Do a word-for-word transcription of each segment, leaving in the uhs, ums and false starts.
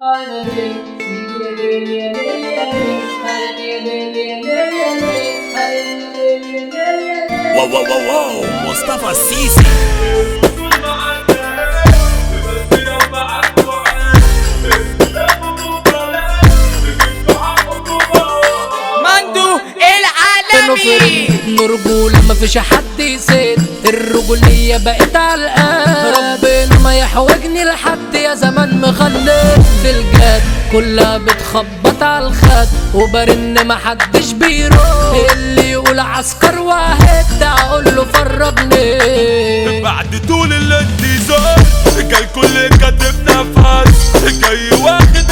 واو واو واو واو مصطفى السيسي. مندو العالمي رجولة مفيش حد يسد، الرجولية بقت على القد. ربنا ما يحوجني لحد يا زمان مخلد بالجد، كلها بتخبط على الخد وبرن محدش بيروح. اللي يقول عسكر واحد اقول له فرجني. بعد طول الانتظار جاي الكل كاتب نفس، جاي واخد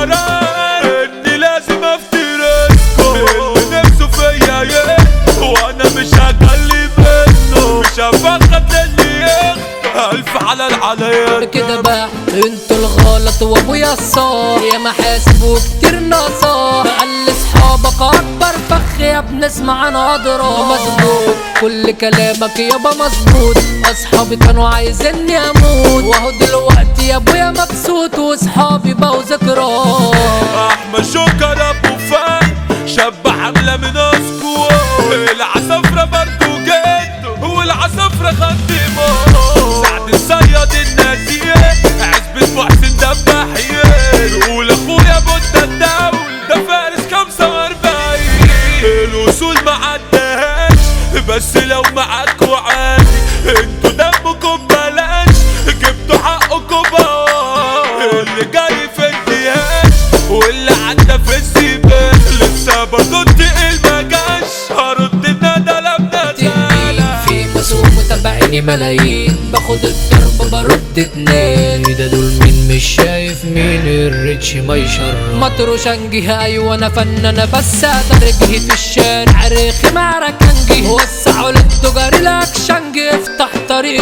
القرار اني لازم افترسكم. اللي نفسه فيا يه وانا مش هجلي منه، مش هفخد للي الف على العليا كده بقى انتوا الغلط وابويا الصار، يا محاسب وكتير نصار. قال اصحابك اكبر فخ يا ابني اسمع انا اضرب مظبوط، كل كلامك يابا مظبوط. اصحابي كانوا عايزيني اموت، واهو دلوقتي يا ابويا مبسوط واصحابي بقوا ذكرى. احمد شكر ابو فان شاب حمله من اسكو، العصفرة برضو جد والعصفرة خدمه. سعد الصياد النازيه عزبة محسن دباحيه، بيقول اخويا بوتا الدول ده فارس خمسة واربعين. الوصول ما عدهاش بس لو معاكوا عادي، انتوا دمكم بلاش جبتوا حقكم بقى. اللي جاي في الدياش واللي عدى في السباق لسه برضو التقيل مجاش، هرد الندى لما تقيل. في مسوق متابعيني ملايين، باخد الضرب برد اتنين. ده دول مين مش شايف مين الريتش ما يشرب. مطروشنجي ايوه انا فنانة بس ادرجي في الشارع ريخي معركنجي. وسعوا للتجار الاكشنجي افتح طريق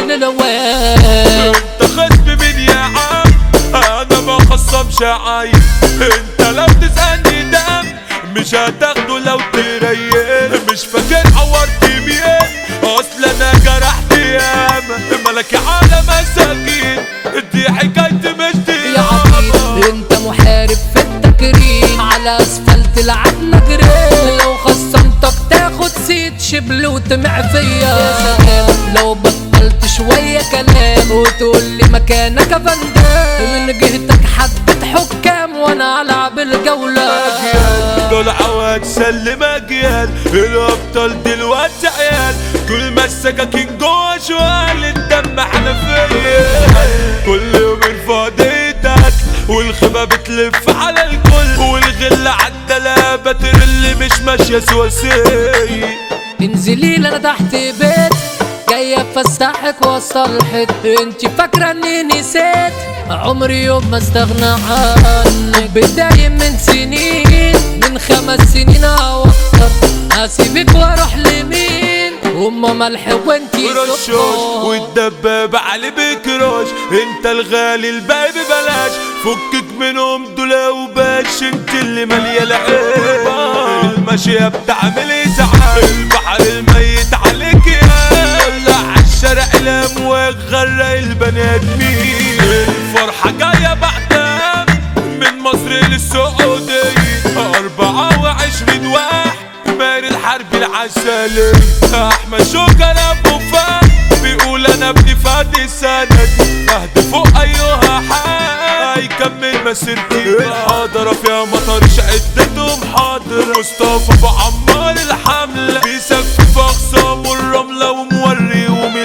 للواد. انت خصم مين يا عم انا ما خصمش عايز، انت لو تسألني دم مش هتاخده لو تريق. مش فاكر عورت مين اصل انا جرحت ياما، ملكي على مساكين دي حكايتي مش دي يا عبيد انت محارب في التكريم، على اسفلت لعبنا جريم. لو خصمتك تاخد سيت شبل وتمع فيا. يا سلام لو بطلت شوية كلام وتقول لي مكانك يا فندم، من جهتك حدد حكام وانا العب الجولة. دول عواد سلم اجيال، الابطال دلوقتي عيال. كل ما السكاكين جوا شوال الدم حنفية، كل يوم ارفع ايدك والخبا بتلف على الكل، والغل عالدلابة اللي مش ماشية سواسية. انزلي انا تحت بيت جاية افسحك واصلحك، انتي فاكرة اني نسيت عمري يوم ما استغنى عنك. بداية من سنين من خمس سنين او اكتر، هسيبك واروح لمين هما ملح وانتي رشاش والدباب علي بكراش. انت الغالي الباقي ببلاش، فكك منهم دول وباش. انت اللي مالية العيب الماشية بتعمل ازعاج، البحر الميت عليك يا ولع عالشارع الامواج غرق البني ادمين. الفرحة جاية بعدها من مصر للسعودية، أربعة وعشرين واحد ماري الحرب العسلية. احمد شكر ابو فان بيقول انا ابني فادي سند، اهدى فوق ايها حال هيكمل مسيرتي. الحاضرة فيها مطر شقدتهم حاضر، مصطفى ابو عمار الحملة بيسفف اقسام والرملة وموريهم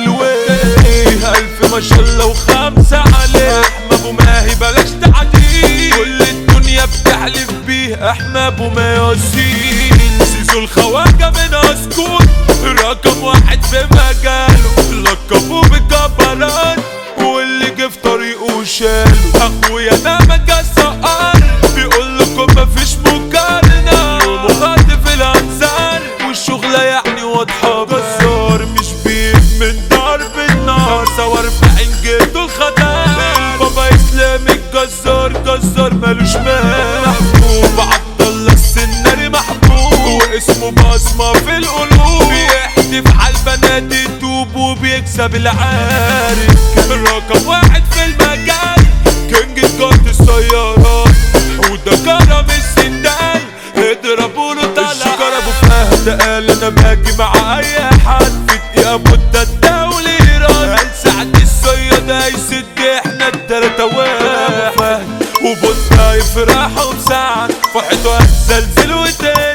الويل. الف ما شاء الله وخمسة عليه، احمد ابو ماهي بلاش تعديل، كل الدنيا بتحلف بيه احمد ابو مياسين. سيسو الخواجة من اسكون رقم واحد في مجاله، لقبوه بالجبران واللي جه في طريقه شاله. اخويا ده مجال سقر بيقول لكم مفيش مقارنة، يومه خاطف الانظار والشغلة يعني واضحة. جزار مش بيت من ضرب النار، سوا اربعين جيتوا الخدام. البابا اسلام الجزار جزار مالوش مال، محبوب عبدالله السناري محبوب واسمه بصمة في القلوب. بيحدف عالبنات يتوب وبيكسب العارف، رقم واحد في المجال كينج جارد السيارات. قال انا باجي مع اي حد في دقيقة مدة الدولة ايران قال سعد الصياد هيسد احنا التلاتة واحد وبص يفرحوا بسعد فرحته هتزلزل وتاني